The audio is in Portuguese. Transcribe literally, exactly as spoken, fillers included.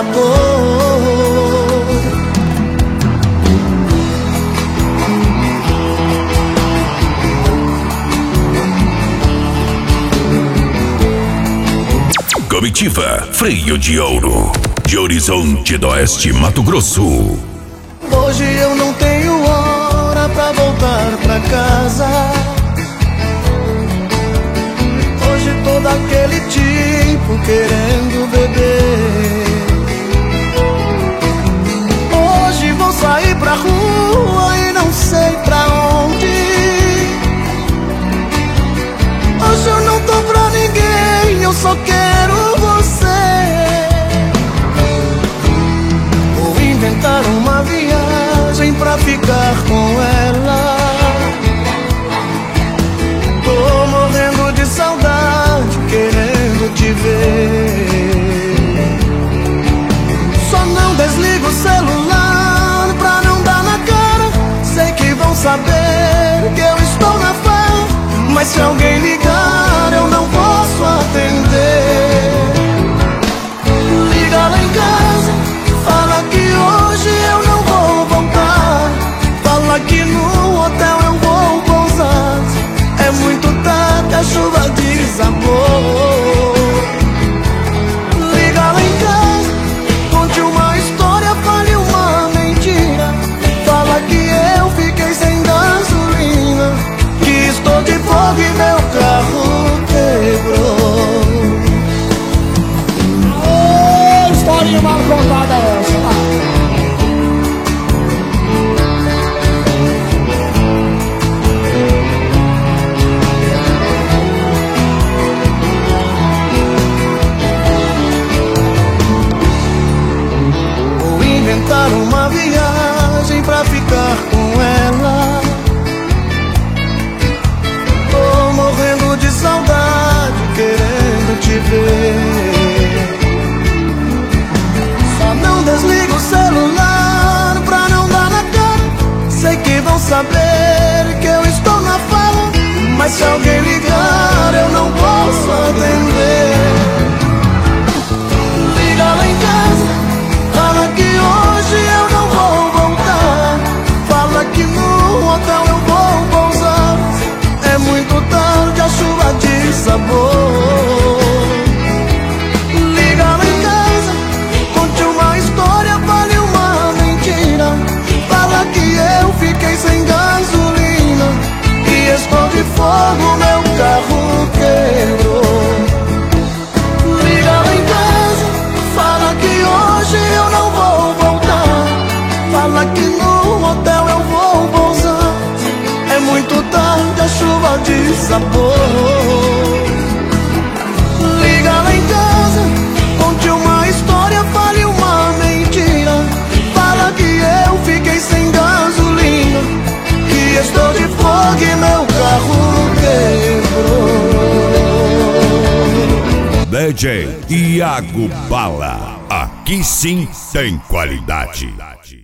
Comitiva Freio de Ouro, de Horizonte do Oeste, Mato Grosso. Hoje eu não tenho hora pra voltar pra casa. Hoje tô daquele tipo querendo beber. Hoje vou sair pra rua e não sei pra onde. Hoje eu não tô pra ninguém, eu só quero você. Vou inventar uma viagem pra ficar com ela. Tô morrendo de saudade, querendo te ver. Só não desligo o celular pra não dar na cara. Sei que vão saber que eu estou na farra, mas se alguém ligar eu não posso atender. Liga lá em casa, fala que hoje eu não vou voltar. Fala que no hotel eu vou pousar. É muito tarde, a chuva desabou. Liga lá em casa, conte uma história, fale uma mentira. Fala que eu fiquei sem gasolina, que estou de folga e meu carro quebrou. Ô, historinha mal contada essa. Vou inventar uma viagem pra ficar com ela. Tô morrendo de saudade, querendo te ver. Só não desligo o celular pra não dar na cara. Sei que vão saber que eu estou na fala, mas se alguém ligar eu não posso atender. Liga lá em casa, fala que hoje eu não vou voltar. Fala que no hotel eu vou pousar. É muito tarde, a chuva desabou. Liga lá em casa, conte uma história, fale uma mentira. Fala que eu fiquei sem gasolina, e estou de fogo, meu carro quebrou. Liga lá em casa, fala que hoje eu não vou voltar. Fala que no hotel eu vou pousar. É muito tarde, a chuva desabou. Liga lá em casa, conte uma história, fale uma mentira. Fala que eu fiquei sem gasolina, que estou de fogo e meu carro quebrou. D J Iago Bala, aqui sim tem qualidade.